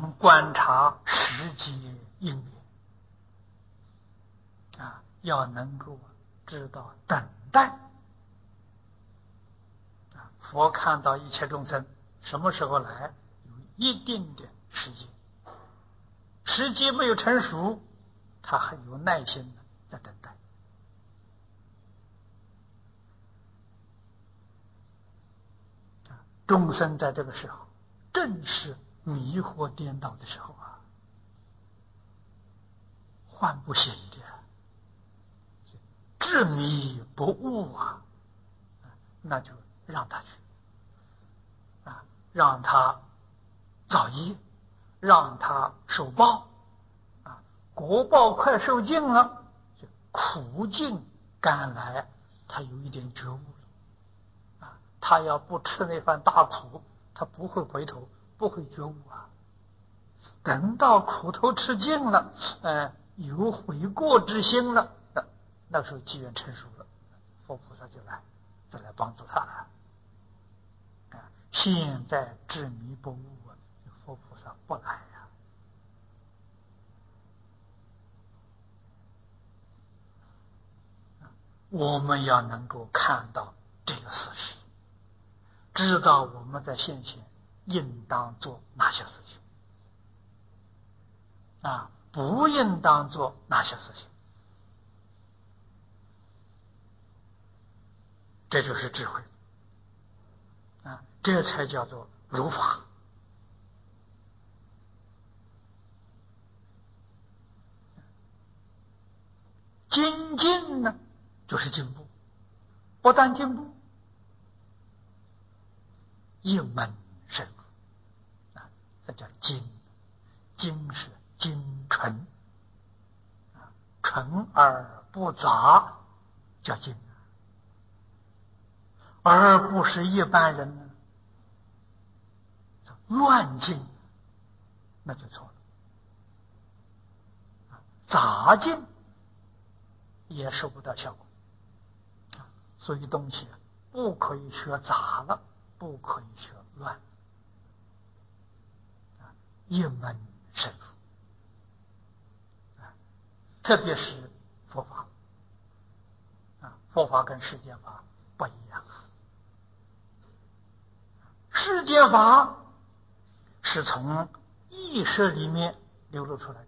能观察时节因缘要能够知道等待。佛看到一切众生什么时候来，有一定的时间，时机没有成熟，他很有耐心的在等待。众生在这个时候正是迷惑颠倒的时候唤不醒的，执迷不悟那就让他去让他造业，让他受报国报快受尽了，苦尽甘来，他有一点觉悟了他要不吃那番大苦，他不会回头，不会觉悟等到苦头吃尽了有悔过之心了，那个时候机缘成熟了，佛菩萨就来帮助他了现在执迷不悟佛菩萨不来我们要能够看到这个事实，知道我们在现前应当做哪些事情不应当做哪些事情，这就是智慧这才叫做如法。精进呢就是进步，不但进步，一门深入这叫精。精是精纯纯而不杂叫精而不是一般人乱进，那就错了杂进也收不到效果所以东西不可以学杂了，不可以学乱一门深入特别是佛法佛法跟世间法不一样世间法是从意识里面流露出来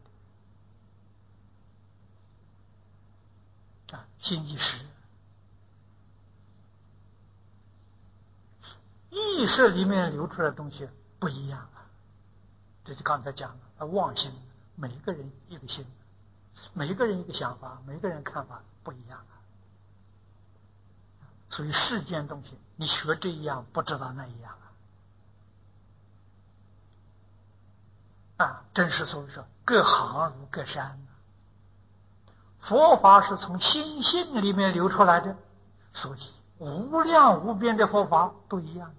的心意识，意识里面流出来的东西不一样这就刚才讲了妄心，每个人一个心，每个人一个想法，每个人看法不一样所以世间东西你学这一样不知道那一样真是所以说各行如各山佛法是从心性里面流出来的，所以无量无边的佛法都一样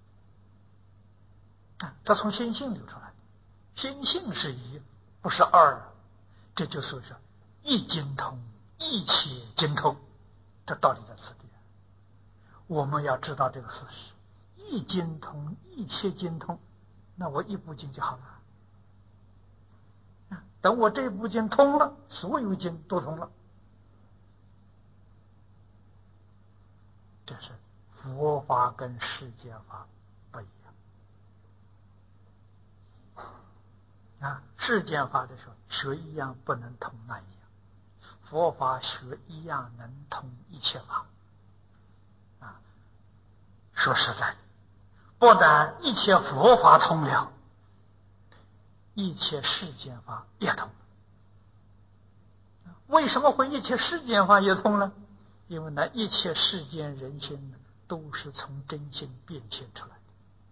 的这从心性流出来的，心性是一不是二这就所以说一精通一切精通，这道理在此地我们要知道这个事实，一精通一切精通，那我一部经就好了等我这部经通了，所有经都通了，这是佛法跟世间法不一样世间法的时候学一样不能通那一样，佛法学一样能通一切法说实在不但一切佛法通了，一切世间法也通了。为什么会一切世间法也通了？因为那一切世间人心都是从真心变现出来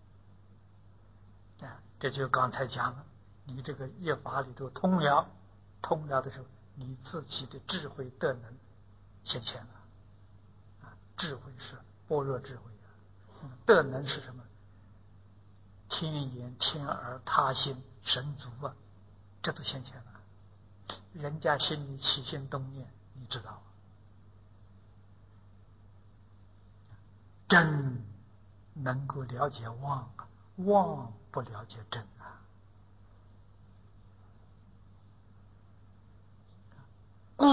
的这就刚才讲了，你这个业法里头通了的时候，你自己的智慧德能显现了智慧是般若智慧德能是什么？天眼天耳他心神足这都显现了，人家心里起心动念你知道真能够了解妄妄不了解真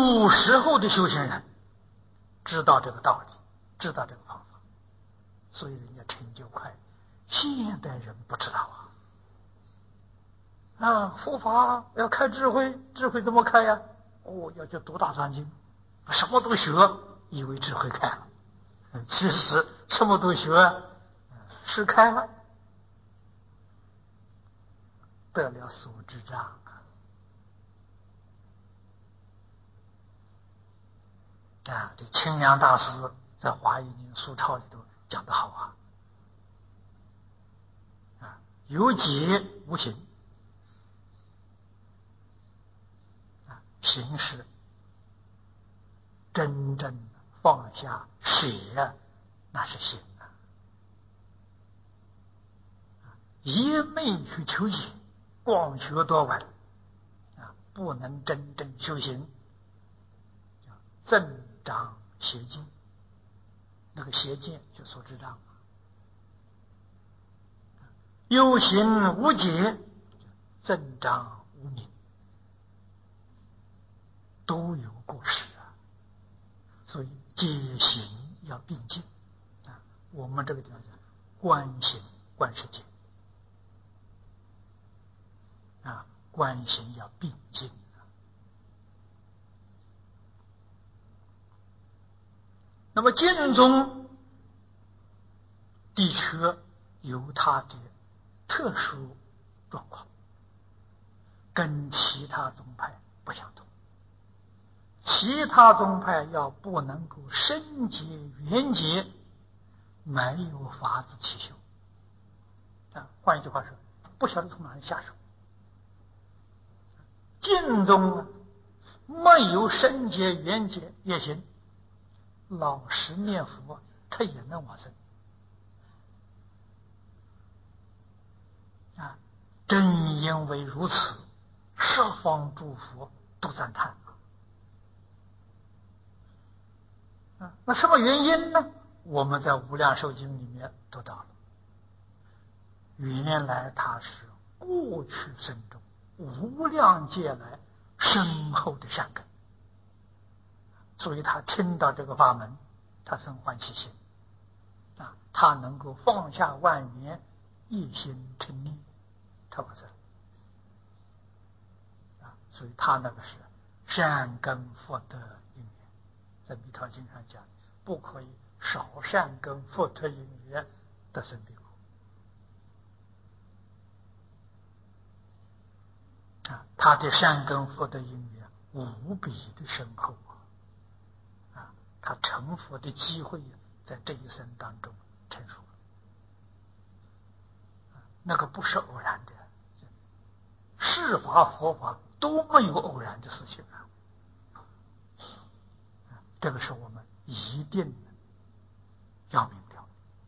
古时候的修行人知道这个道理，知道这个方法，所以人家成就快。现代人不知道佛法要开智慧，智慧怎么开呀？要去读大藏经，什么都学，以为智慧开了，其实什么都学，是开了，得了所知障。这清凉大师在《华严经疏钞》里头讲得好有解无行，行是真正放下舍，那是行一昧去求解，光学多闻不能真正修行，增长邪见。那个邪见就所知障，有行无解，增长无明，都有过失所以戒行要并进我们这个地方讲观行观世界观行要并进那么净宗的确有它的特殊状况，跟其他宗派不相同。其他宗派要不能够深结缘结，没有法子起修换一句话说，不晓得从哪里下手。净宗没有深结缘结也行，老实念佛他也能往生正因为如此，十方诸佛都赞叹那什么原因呢？我们在无量寿经里面得到了，原来他是过去生中无量劫来深厚的善根，所以他听到这个法门，他生欢喜心他能够放下万缘，一心称念，他不是所以他那个是善根福德因缘，在弥陀经上讲，不可以少善根福德因缘得生彼国他的善根福德因缘无比的深厚他成佛的机会在这一生当中成熟了那个不是偶然的，世法佛法都没有偶然的事情这个是我们一定要明了。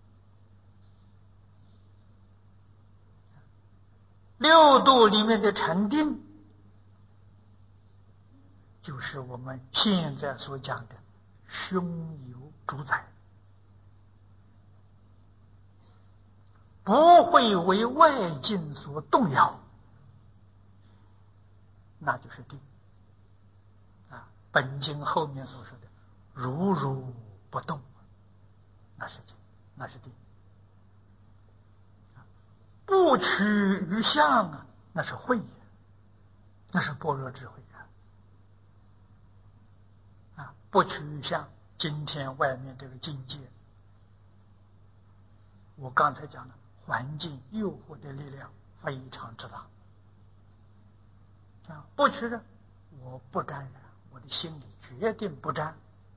六度里面的禅定，就是我们现在所讲的胸有主宰，不会为外境所动摇，那就是定本经后面所说的如如不动，那是定，那是定。不取于相那是慧那是般若智慧不取于相，今天外面这个境界，我刚才讲了，环境诱惑的力量非常之大不取的我不沾染，我的心里决定不沾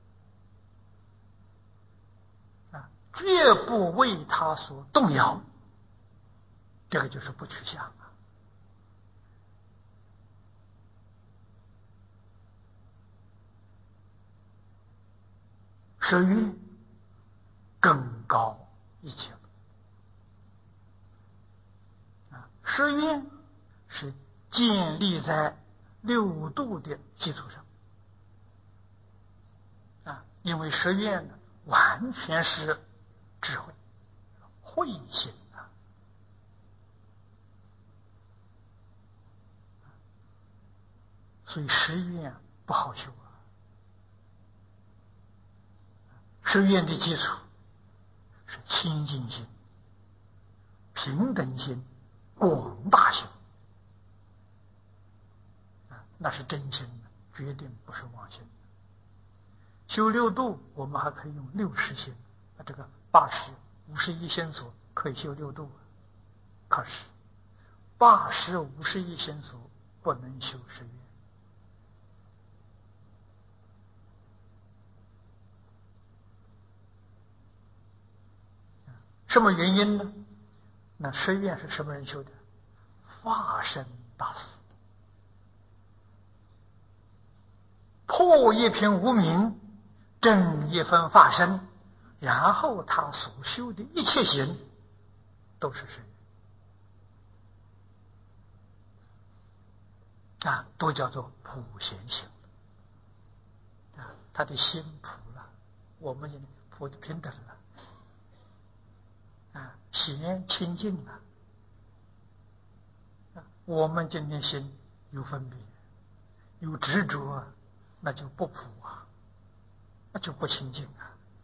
绝不为他所动摇，这个就是不取相十愿更高一切十愿是建立在六度的基础上因为十愿呢完全是智慧慧性所以十愿不好修誓愿的基础是清净心、平等心、广大心，那是真心的，决定不是妄心。修六度，我们还可以用60心，这个80、51心所可以修六度，可是80、51心所不能修誓愿。什么原因呢？那誓愿是什么人修的？法身大士，破一品无明，证一分法身，然后他所修的一切行都是誓愿都叫做普贤行他的心普了，我们普的平等了贤清净了我们今天心有分别，有执着，那就不普那就不清净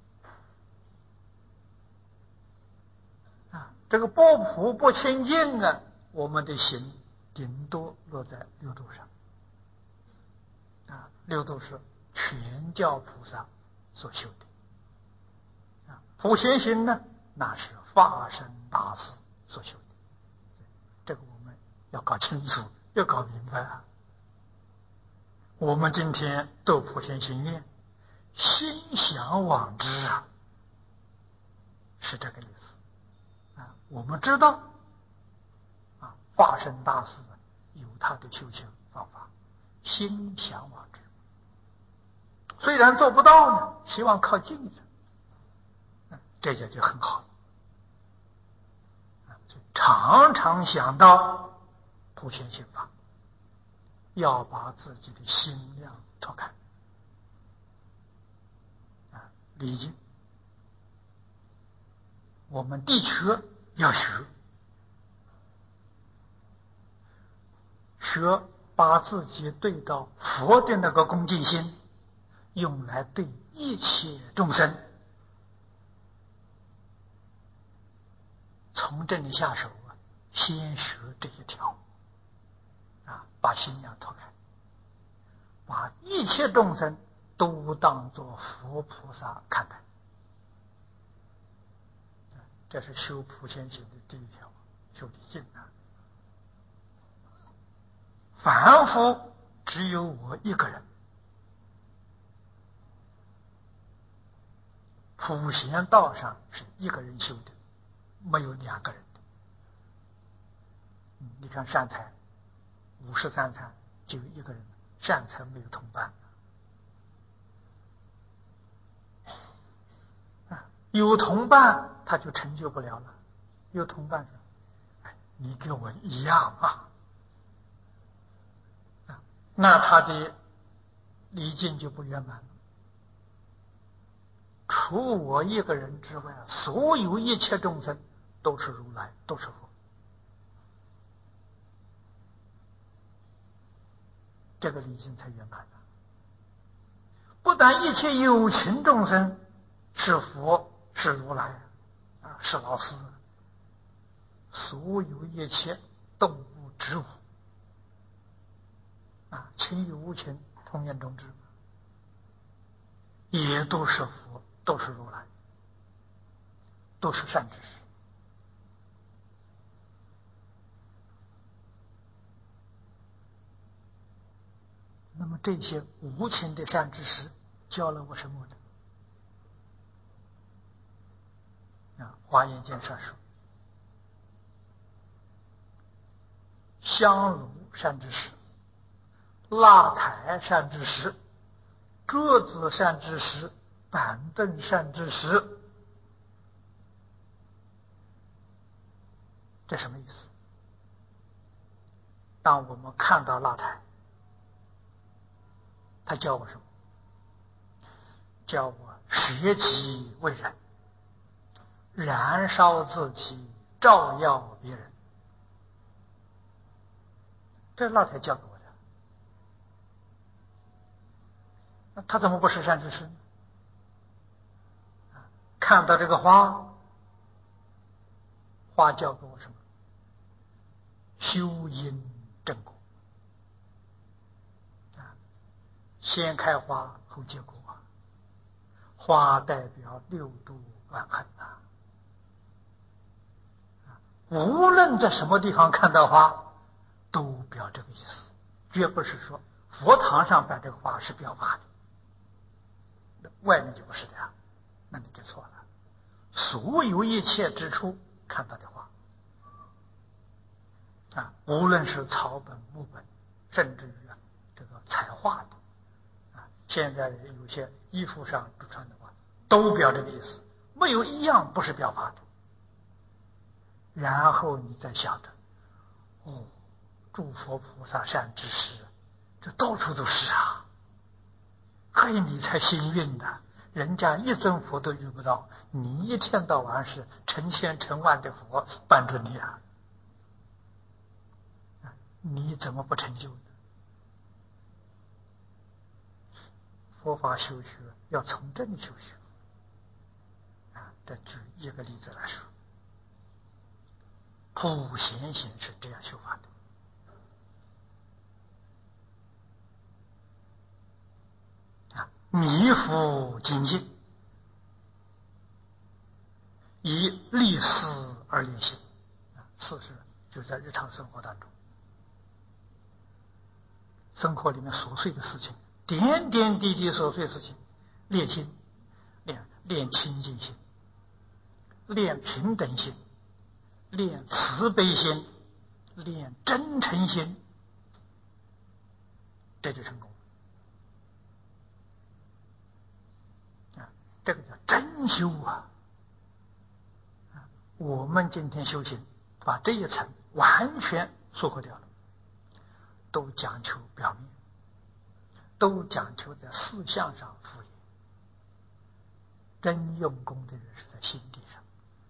这个不普不清净我们的心顶多落在六度上六度是全教菩萨所修的普贤行呢，那是法身大士所修的。这个我们要搞清楚，要搞明白我们今天度普贤行愿，心想往之是这个意思我们知道法身大士有他的修行方法，心想往之，虽然做不到呢，希望靠近一点这就很好常常想到普贤行法，要把自己的心量拓开理解。我们的确要学把自己对到佛的那个恭敬心用来对一切众生，从这里下手先学这一条把心量拓开，把一切众生都当作佛菩萨看待，这是修普贤行的第一条，修的尽凡夫只有我一个人，普贤道上是一个人修的，没有2个人的你看善财53禅就有一个人，善财没有同伴有同伴他就成就不了了，有同伴你跟我一样那他的礼敬就不圆满了。除我一个人之外，所有一切众生都是如来，都是佛，这个礼敬才圆满了。不但一切有情众生是佛，是如来是老师，所有一切动物植物情与无情同源种智，也都是佛，都是如来，都是善知识。那么这些无情的善知识教了我什么呢？华严经上说，香炉善知识、蜡台善知识、桌子善知识、板凳善知识，这什么意思？当我们看到蜡台，他教我什么？教我舍己为人，燃烧自己，照耀别人。这是蜡台教给我的，他怎么不是善知识呢？ 看到这个花，花教给我什么？修因正果啊，先开花后结果啊，花代表六度万恒啊。无论在什么地方看到花，都表这个意思，绝不是说佛堂上摆这个花是表法的，外面就不是的呀，那你就错了。所有一切之处看到的花啊，无论是草本、木本，甚至于这个彩画的啊，现在有些衣服上穿的话，都表这个意思，没有一样不是表法的。然后你再想着，哦，诸佛菩萨善知识，这到处都是啊，嘿，你才幸运的，人家一尊佛都遇不到，你一天到晚是成千成万的佛伴着你啊，你怎么不成就呢？佛法修学要从这里修学啊，这举一个例子来说，普贤行是这样修法的啊，弥福精进，以立事而练心啊，事实就在日常生活当中，生活里面琐碎的事情，点点滴滴琐碎的事情，练心，练清净心，练平等心，练慈悲心，练真诚心，这就成功啊！这个叫真修啊！我们今天修行，把这一层完全疏忽掉了，都讲求表面，都讲求在事相上敷衍，真用功的人是在心地上。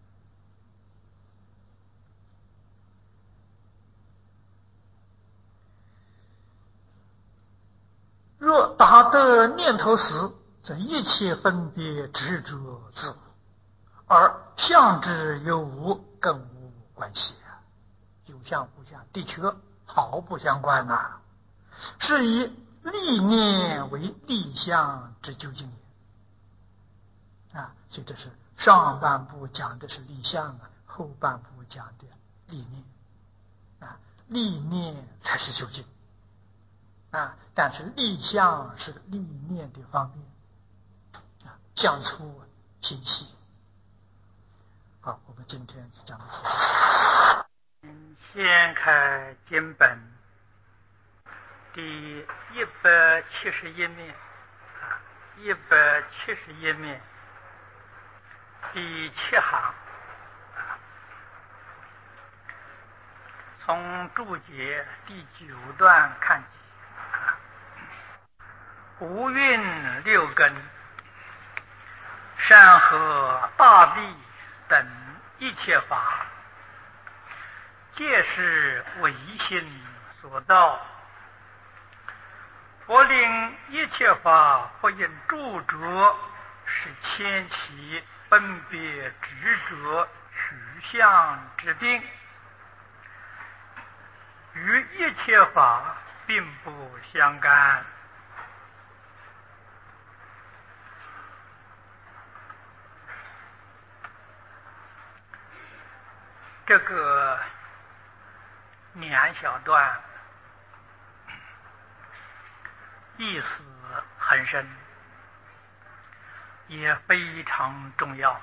若达得念头时，则一切分别执着自我，而相之有无更无关系啊，有相无相的确毫不相关呐，是以立念为立相之究竟也啊。所以这是上半部讲的是立相啊，后半部讲的立念啊，立念才是究竟啊，但是立相是立念的方面啊，相粗心细。好，我们今天就讲到这里。掀开经本第171面，171面第7行，从注解第9段看起。五蕴六根，山河大地等一切法，皆是唯心所造。佛令一切法不因著着，是牵起分别执着取向之病，与一切法并不相干。这个2小段意思很深，也非常重要。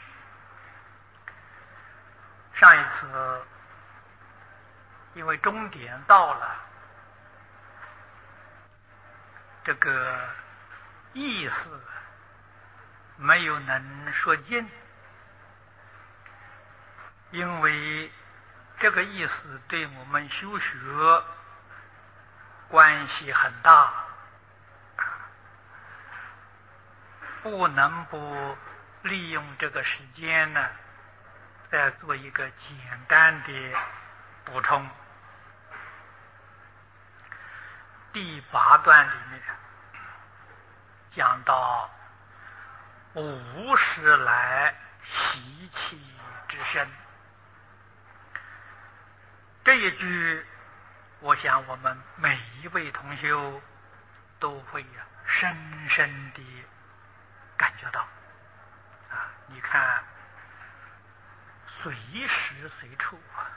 上一次因为终点到了，这个意思没有能说尽，因为这个意思对我们修学关系很大，不能不利用这个时间呢，再做一个简单的补充。第8段里面讲到无始来习气之身。这一句，我想我们每一位同修都会深深地感觉到啊！你看，随时随处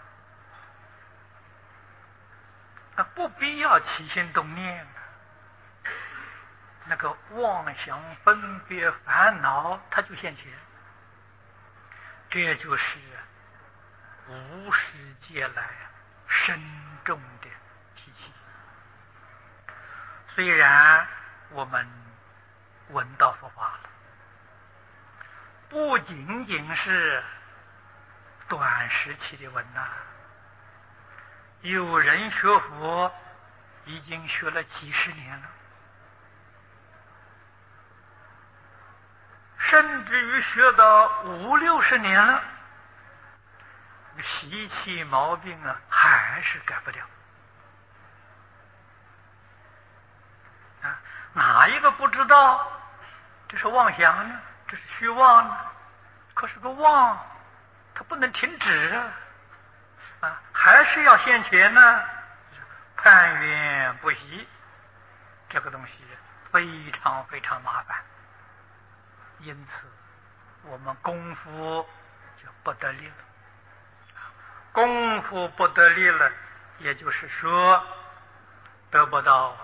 不必要起心动念，那个妄想分别烦恼它就现前。这就是无始劫来深重的脾气。虽然我们闻到佛法了，不仅仅是短时期的闻呐，有人学佛已经学了几十年了，甚至于学到50、60年了，习气毛病还是改不掉。哪一个不知道这是妄想呢？这是虚妄呢？可是个妄，它不能停止还是要现前呢，攀缘不息。这个东西非常非常麻烦，因此我们功夫就不得力了。功夫不得力了，也就是说得不到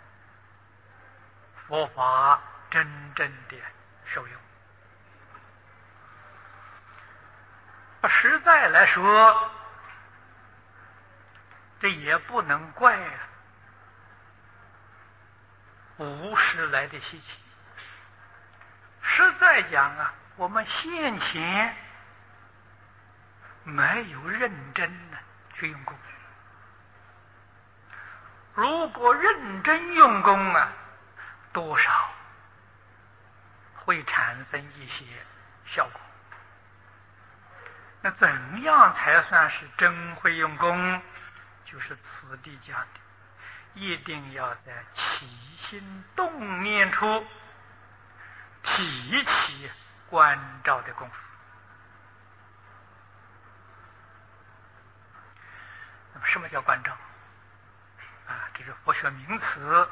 佛法真正的受用。实在来说，这也不能怪无始来的习气。实在讲我们先前没有认真去用功。如果认真用功多少会产生一些效果。那怎样才算是真会用功？就是此地讲的，一定要在起心动念处提起关照的功夫。那么什么叫关照？这是佛学名词，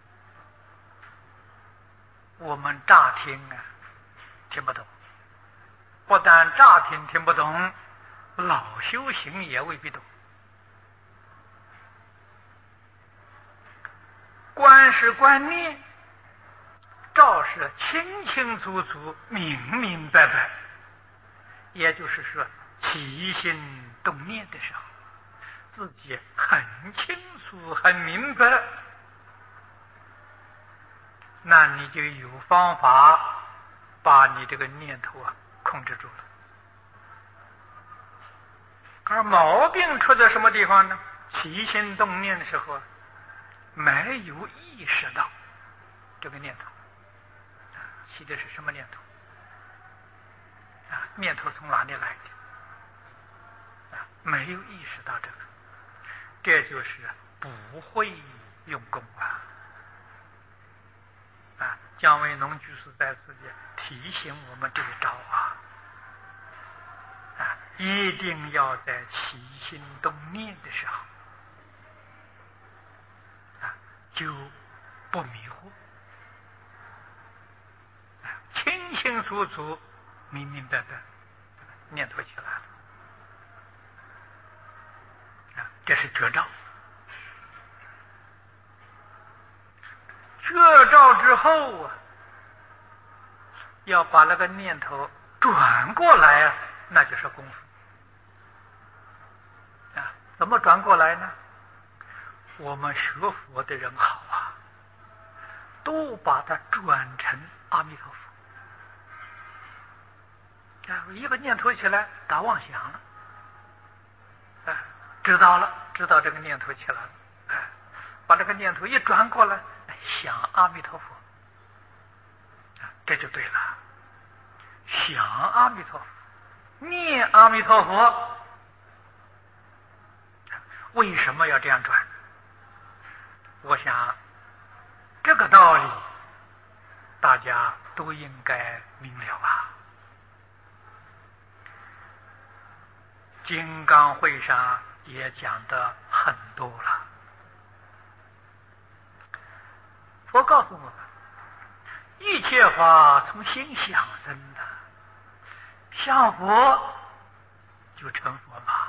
我们乍听听不懂。不但乍听听不懂，老修行也未必懂。观是观念，照是清清楚楚、明明白白。也就是说，起心动念的时候，自己很清楚、很明白，那你就有方法把你这个念头控制住了。而毛病出在什么地方呢？起心动念的时候没有意识到这个念头起的是什么念头念头从哪里来的没有意识到这个，这就是不会用功姜维农居士在此地提醒我们这一招一定要在起心动念的时候就不迷糊，清清楚楚、明明白白，念头起来了这是绝招。绝招之后要把那个念头转过来那就是功夫怎么转过来呢？我们学佛的人好都把它转成阿弥陀佛一个念头起来打妄想了知道了，知道这个念头起来了把这个念头一转过来想阿弥陀佛这就对了。想阿弥陀佛，念阿弥陀佛，为什么要这样转？我想这个道理大家都应该明了吧？金刚会上也讲得很多了。佛告诉我们，一切法从心想生的，想佛就成佛嘛，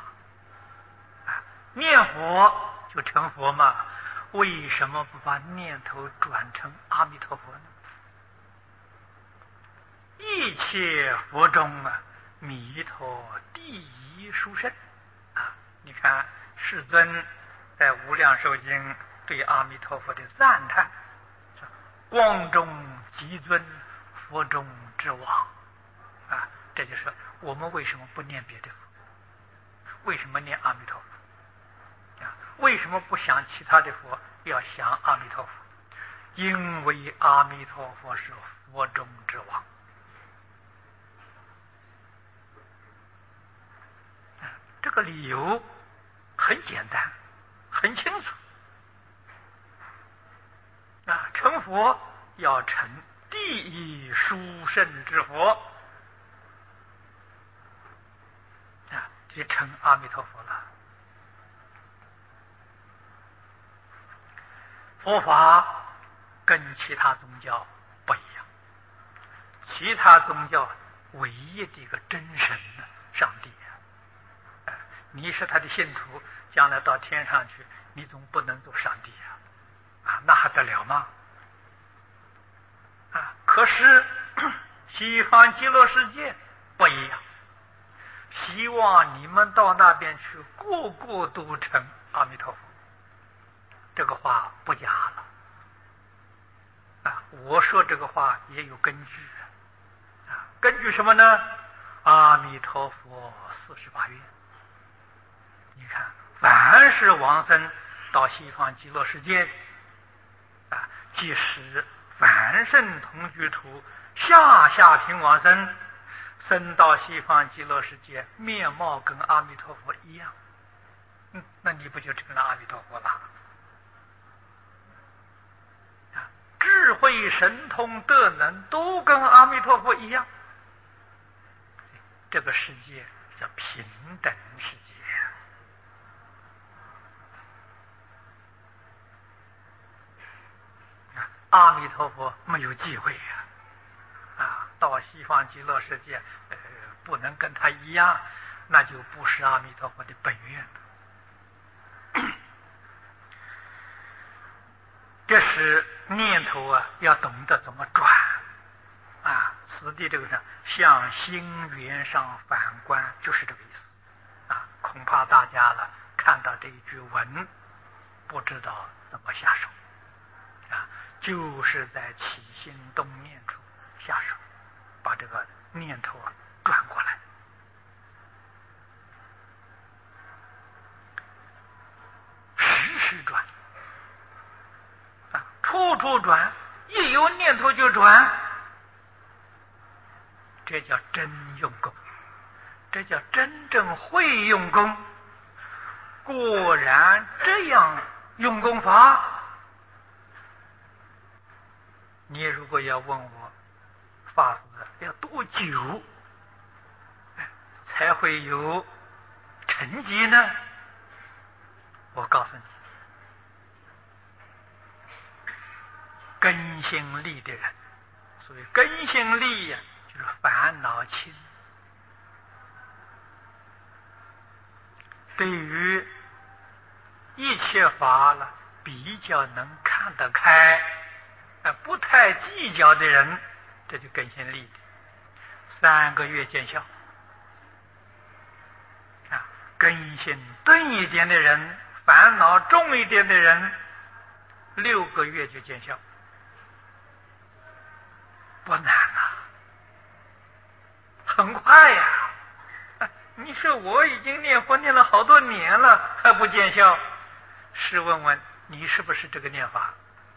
念佛就成佛嘛，为什么不把念头转成阿弥陀佛呢？一切佛中弥陀第一殊胜你看世尊在《无量寿经》对阿弥陀佛的赞叹，光中极尊，佛中之王这就是我们为什么不念别的佛，为什么念阿弥陀佛为什么不想其他的佛，要想阿弥陀佛？因为阿弥陀佛是佛中之王。这个理由很简单，很清楚成佛要成第一殊胜之佛就成阿弥陀佛了。佛法跟其他宗教不一样，其他宗教唯一的一个真神上帝你是他的信徒，将来到天上去，你总不能做上帝那还得了吗？可是西方极乐世界不一样，希望你们到那边去，个个都成阿弥陀佛。这个话不假了我说这个话也有根据根据什么呢？阿弥陀佛48愿。你看，凡是往生到西方极乐世界即使凡圣同居土下品往生，生到西方极乐世界，面貌跟阿弥陀佛一样那你不就成了阿弥陀佛了？智慧神通德能都跟阿弥陀佛一样，这个世界叫平等世界阿弥陀佛没有忌讳到西方极乐世界不能跟他一样，那就不是阿弥陀佛的本愿了这是念头要懂得怎么转此地这个向心缘上反观，就是这个意思恐怕大家看到这一句文不知道怎么下手就是在起心动念处下手，把这个念头转过来时时转处处转，一有念头就转，这叫真用功，这叫真正会用功。果然这样用功法，你如果要问我法师要多久才会有成绩呢？我告诉你，根性利的人，所以根性利就是烦恼轻，对于一切法比较能看得开不太计较的人，这就根性利的3个月见效根性钝一点的人，烦恼重一点的人6个月就见效，不难很快你说我已经念佛念了好多年了还不见效，试问问你是不是这个念法？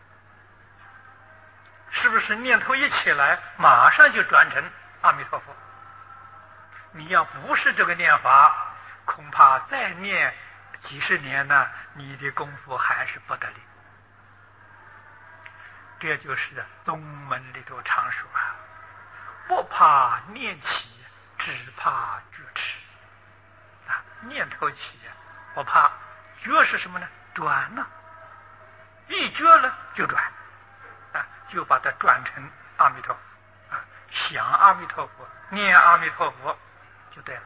是不是念头一起来马上就转成阿弥陀佛？你要不是这个念法，恐怕再念几十年你的功夫还是不得力。 这就是宗门里头常说啊，不怕念起，只怕觉迟。啊，念头起不怕，觉是什么呢？转了，一觉了就转，啊，就把它转成阿弥陀佛，啊，想阿弥陀佛，念阿弥陀佛，就对了。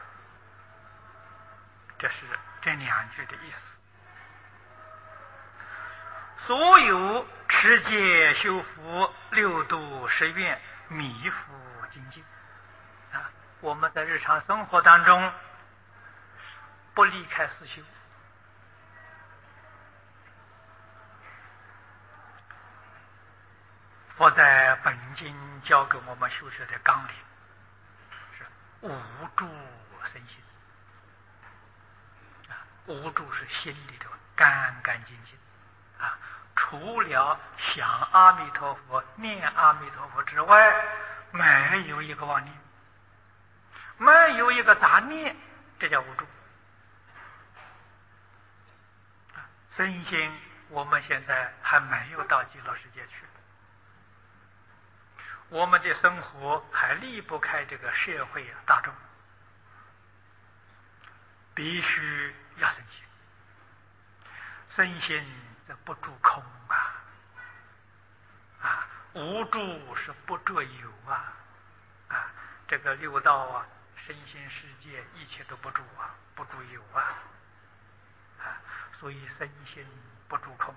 这是这两句的意思。所有持戒修福六度十愿弥福精进啊，我们在日常生活当中不离开四修。佛在本经教给我们修学的纲领是无住身心啊，无住是心里头干干净净啊，除了想阿弥陀佛、念阿弥陀佛之外，没有一个妄念，没有一个杂念，这叫无住。身心我们现在还没有到极乐世界去，我们的生活还离不开这个社会大众，必须要身心。身心则不住空啊，无住是不着有啊，这个六道啊，身心世界一切都不住啊，不住有啊，所以身心不住空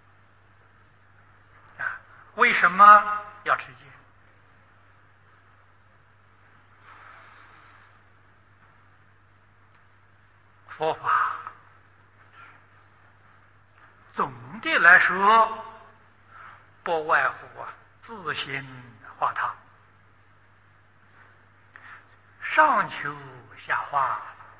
啊。为什么要持戒？佛法总的来说不外乎自心化他，上求下化，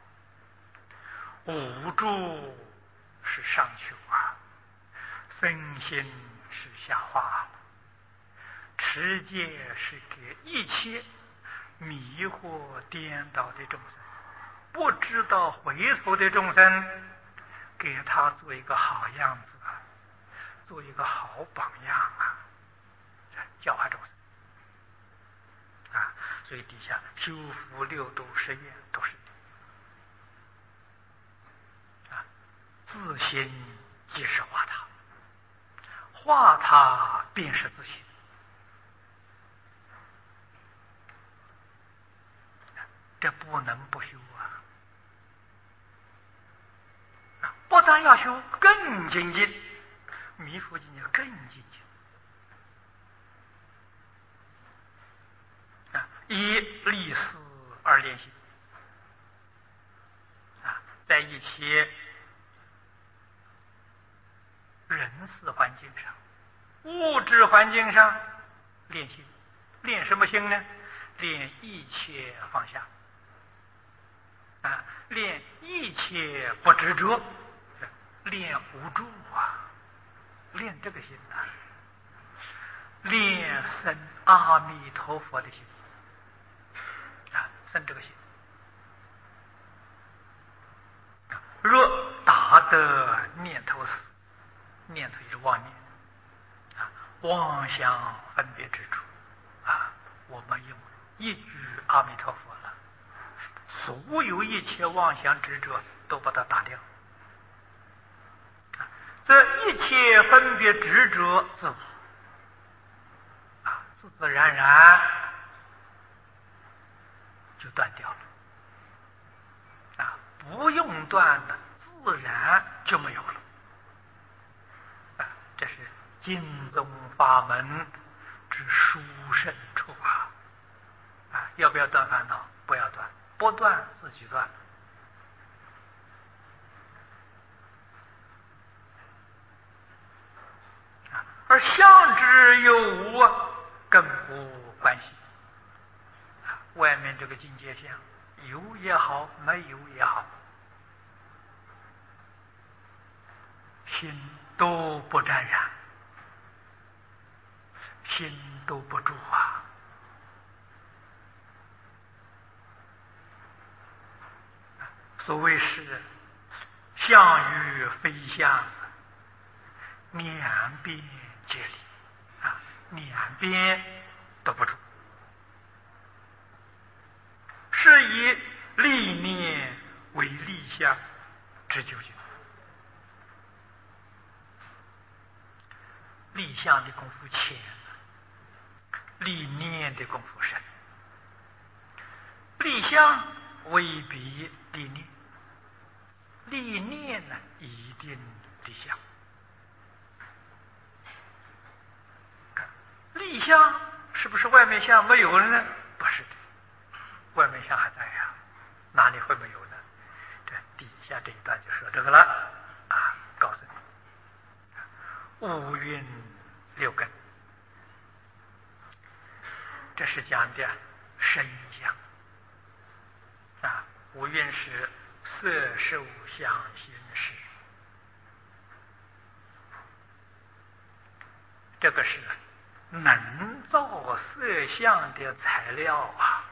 无住是上求啊，身心是下化，持戒是给一切迷惑颠倒的众生，不知道回头的众生，给他做一个好样子啊，做一个好榜样啊，教化众生啊。所以底下修福六度十愿都是啊，自心即是化他，化他便是自心。这不能不修啊！不但要修，更精进，弥福精进更精进啊！一立事而练心啊，在一些人事环境上、物质环境上练心，练什么心呢？练一切放下啊，练一切不执着，练无住啊，练这个心啊，练生阿弥陀佛的心啊，生这个心。若达得念头死，念头就是妄念啊，妄想分别执着啊，我们用一句阿弥陀佛了，所有一切妄想执着都把它打掉，这一切分别执着自我啊，自自然然就断掉了啊，不用断的，自然就没有了啊。这是经宗法门之殊胜处啊！要不要断烦恼？不要断，不断自己断。而相之有无，更无关系。外面这个境界相，有也好，没有也好，心都不沾染，心都不住啊。所谓是相与非相，两边皆离啊， 两边都不住，是以立念为立相之究竟。立相的功夫浅，立念的功夫深。立相未必立念，立念呢一定立相。立相是不是外面相没有了呢？不是的，外面相还在呀，哪里会没有呢？这底下这一段就说这个了啊，告诉你，五蕴六根，这是讲的身相啊。五蕴是色受想行识，这个是能造色相的材料啊。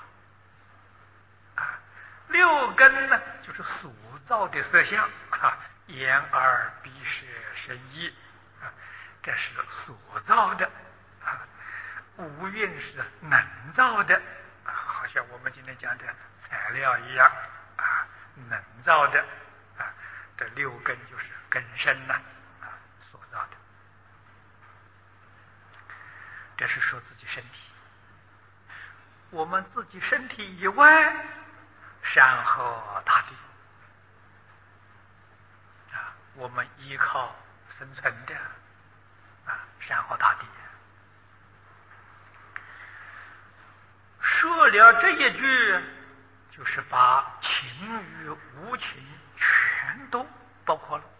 六根呢，就是所造的色相啊，眼耳鼻舌身意啊，这是所造的啊。五蕴是能造的，好像我们今天讲的材料一样啊，能造的啊。这六根就是根身呐啊所造的。这是说自己身体，我们自己身体以外，山河大地啊，我们依靠生存的啊，山河大地。说了这一句，就是把情与无情全都包括了，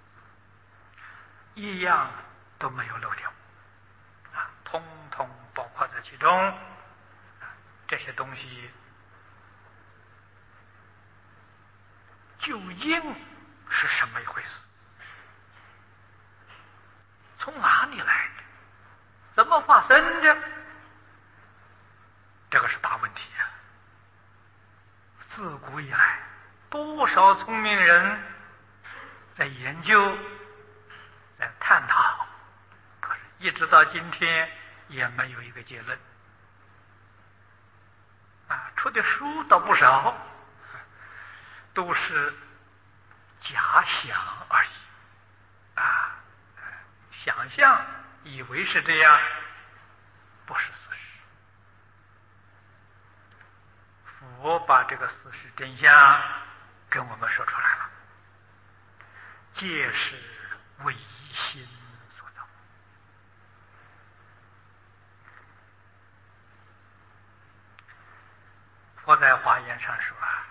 一样都没有漏掉啊，通通包括在其中啊。这些东西究竟是什么一回事？从哪里来的？怎么发生的？这个是大问题啊！自古以来，多少聪明人在研究，在探讨，可是一直到今天也没有一个结论啊！出的书倒不少，都是假想而已啊！想象，以为是这样，不是事实。佛把这个事实真相跟我们说出来了，皆是唯心所造。佛在华严上说啊，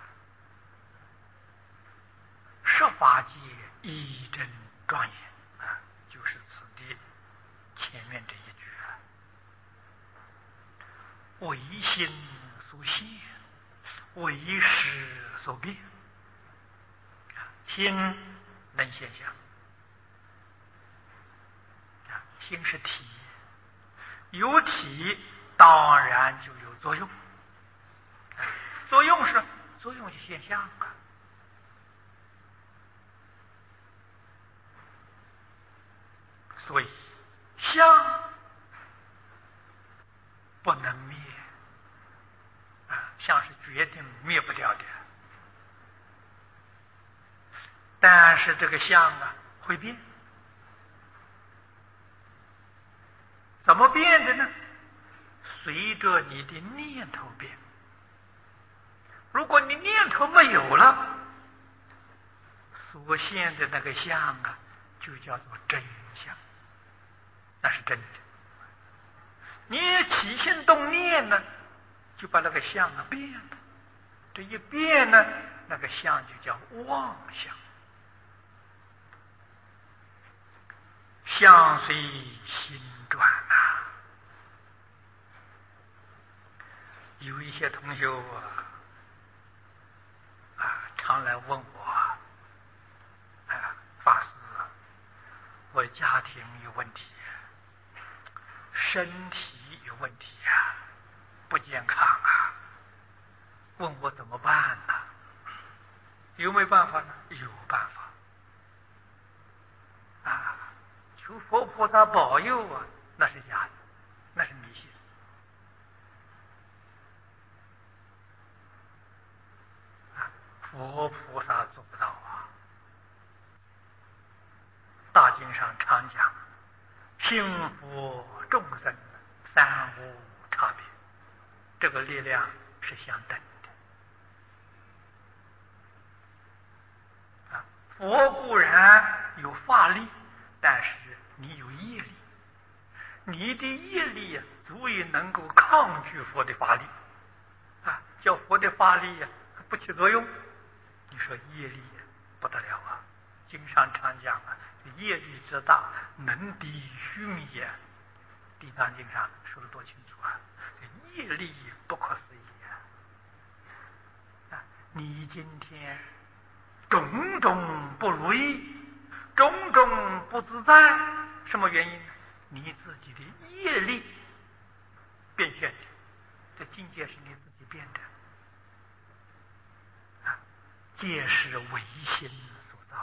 十法界一真庄严啊，就是此地前面这一句啊，唯心所现，唯识所变。心能现象啊，心是体，有体当然就有作用，作用是现象啊。所以相不能灭啊，相是决定灭不掉的。但是这个相啊会变，怎么变的呢？随着你的念头变。如果你念头没有了，所现的那个相啊，就叫做真相，那是真的。你起心动念呢，就把那个相啊变了。这一变呢，那个相就叫妄相。相随心转呐。有一些同学常来问我法师，我家庭有问题，身体有问题啊，不健康啊，问我怎么办呢？有没有办法呢？有办法啊，求佛菩萨保佑啊，那是假的那是迷信。佛菩萨做不到啊！大经上常讲，幸福众生三无差别，这个力量是相等的。佛固然有法力，但是你有业力，你的业力足以能够抗拒佛的法力叫佛的法力不起作用。你说业力不得了啊！经上常讲业力之大，能敌须弥也。地藏经上说的多清楚这业力不可思议你今天种种不如意，种种不自在，什么原因呢？你自己的业力变现的，这境界是你自己变的皆是唯心所造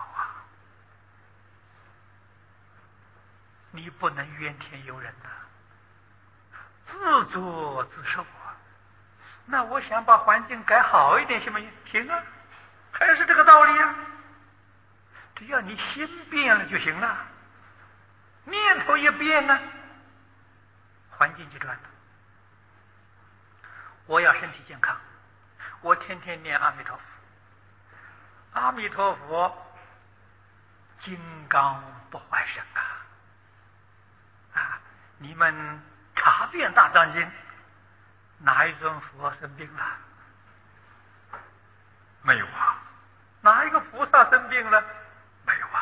你不能怨天尤人自作自受那我想把环境改好一点行不行？行还是这个道理只要你心变了就行了，念头一变呢，环境就转了。我要身体健康，我天天念阿弥陀佛。阿弥陀佛，金刚不坏身你们查遍大藏经，哪一尊佛生病了？没有哪一个菩萨生病了？没有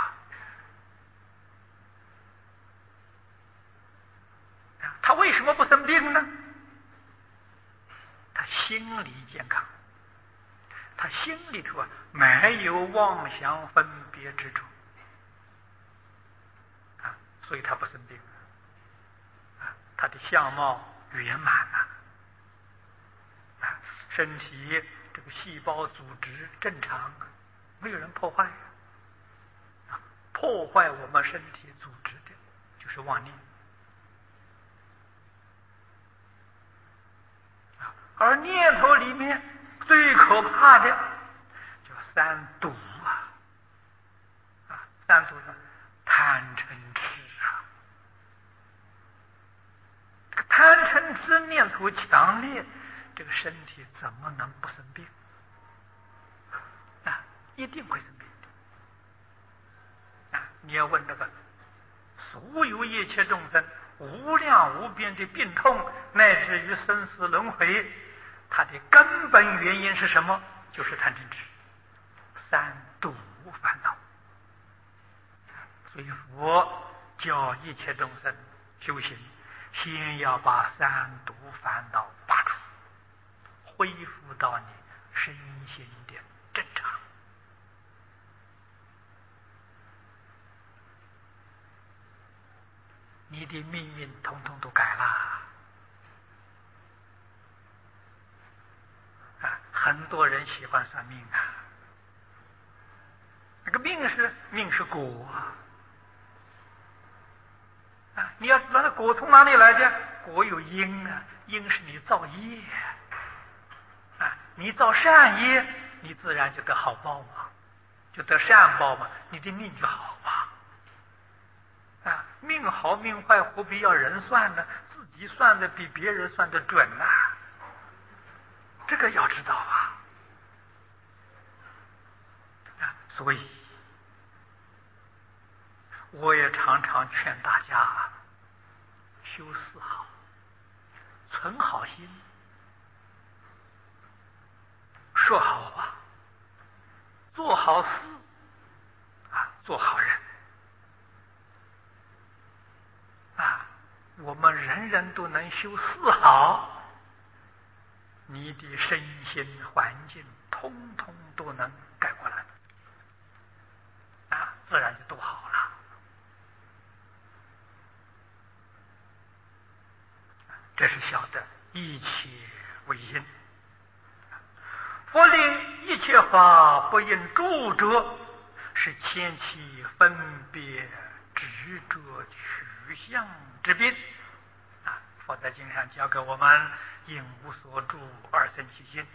他为什么不生病呢？他心理健康，他心里头没有妄想分别之处所以他不生病他的相貌圆满身体这个细胞组织正常，没有人破坏破坏我们身体组织的就是妄念而念头里面最可怕的叫三毒三毒呢，贪嗔痴这个贪嗔痴念头强烈，这个身体怎么能不生病一定会生病你要问这个所有一切众生无量无边的病痛，乃至于生死轮回，它的根本原因是什么？就是贪嗔痴三毒烦恼。所以佛教一切众生修行，先要把三毒烦恼拔除，恢复到你身心的正常。你的命运统统都改了很多人喜欢算命那个命是果你要知道那果从哪里来的？果有因因是你造业你造善业，你自然就得好报嘛，就得善报嘛，你的命就好命好命坏何必要人算呢？自己算的比别人算的准这个要知道所以我也常常劝大家修四好，存好心，说好话，做好事做好人我们人人都能修四好，你的身心环境通通都能改过来自然就都好了。这是晓得一切为因，佛令一切法不应住者，是牵起分别执着取向之病佛在经上教给我们：应无所住而生其心。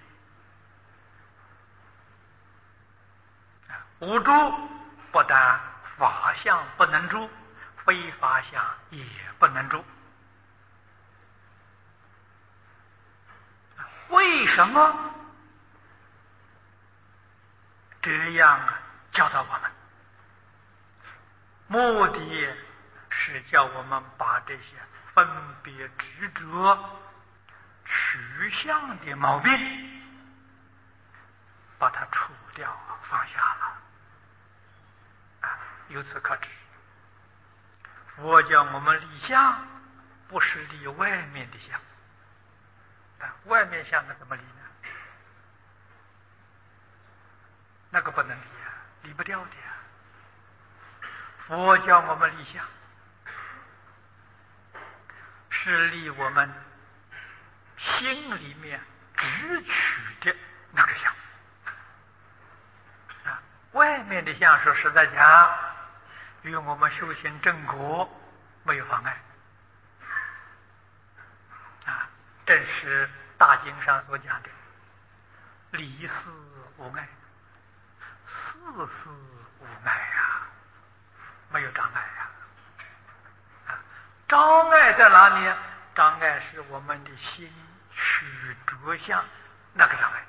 无住不但法相不能住，非法相也不能住。为什么这样教导我们？目的是叫我们把这些分别执着取向的毛病把它除掉，放下了。由此可知，佛教我们立相不是立外面的相，外面相那怎么立呢？那个不能立啊，离不掉的呀。佛教我们立相是立我们心里面直取的那个相啊，外面的相说实在讲与我们修行正果没有妨碍啊，正是大经上所讲的离事无碍，事事无碍啊，没有障碍啊。障碍在哪里？障碍是我们的心取着相那个障碍。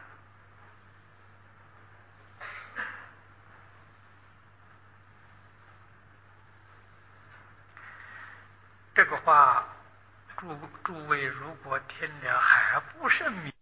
这个话诸位如果听了还不是明